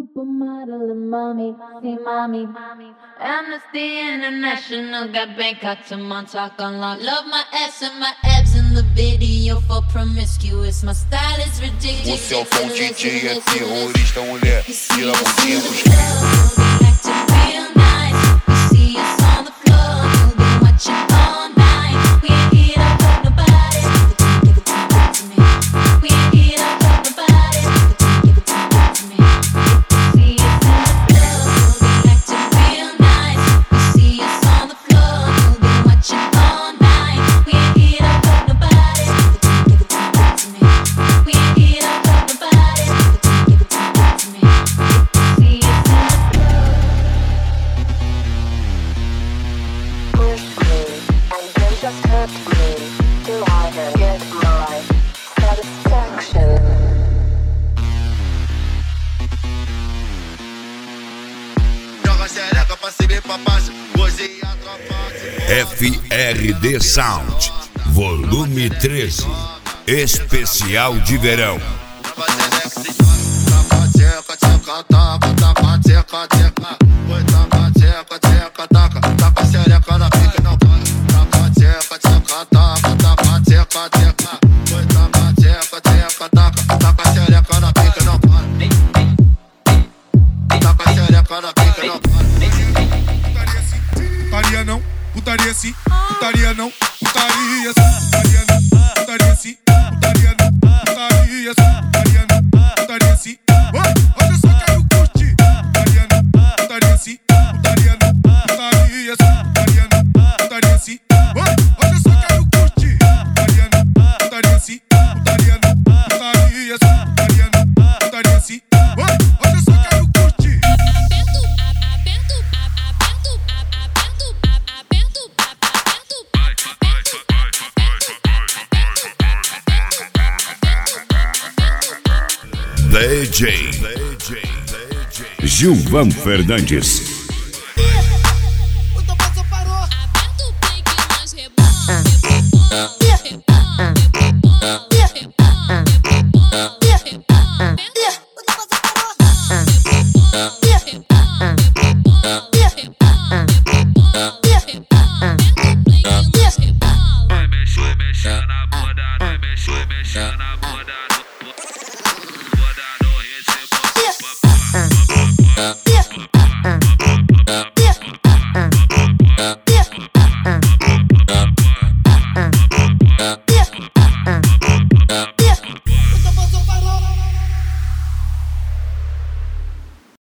Supermodel and mommy, see mommy. Amnesty International got Bangkok to Montauk unlocked. Love my ass and my abs in the video for promiscuous. My style is ridiculous. Você é o bom DJ, é terrorista, mulher. Tira a bundinha dos Acting real nice. You see us on the floor. You've been watching all night. We ain't here to hurt nobody. Give it to me. We ain't here to hurt nobody. Give it to me. See us in the club. Acting real nice. You see us on the floor. You've been watching all night. We ain't here to hurt nobody. Give it to me. We ain't here to hurt nobody. Give it to me. See us in the club. Push me, and then just hurt me, till I can get my satisfaction. Joga xereca pra cima e pra baixo. Gozei a tropa. FRD Sound, volume 13, especial de verão. Putaria não, putaria sim, putaria não, putaria sim, putaria não, putaria sim, putaria não, putaria sim, putaria não, putaria sim. Hoje eu só quero curtir. Putaria não, putaria sim, putaria não, putaria sim, putaria não, putaria sim. Hoje eu só quero curtir. Putaria não, putaria sim, putaria não, putaria sim, putaria não, putaria sim. Hoje eu só quero curtir. DJ Gilvan Fernandes. O tambor parou.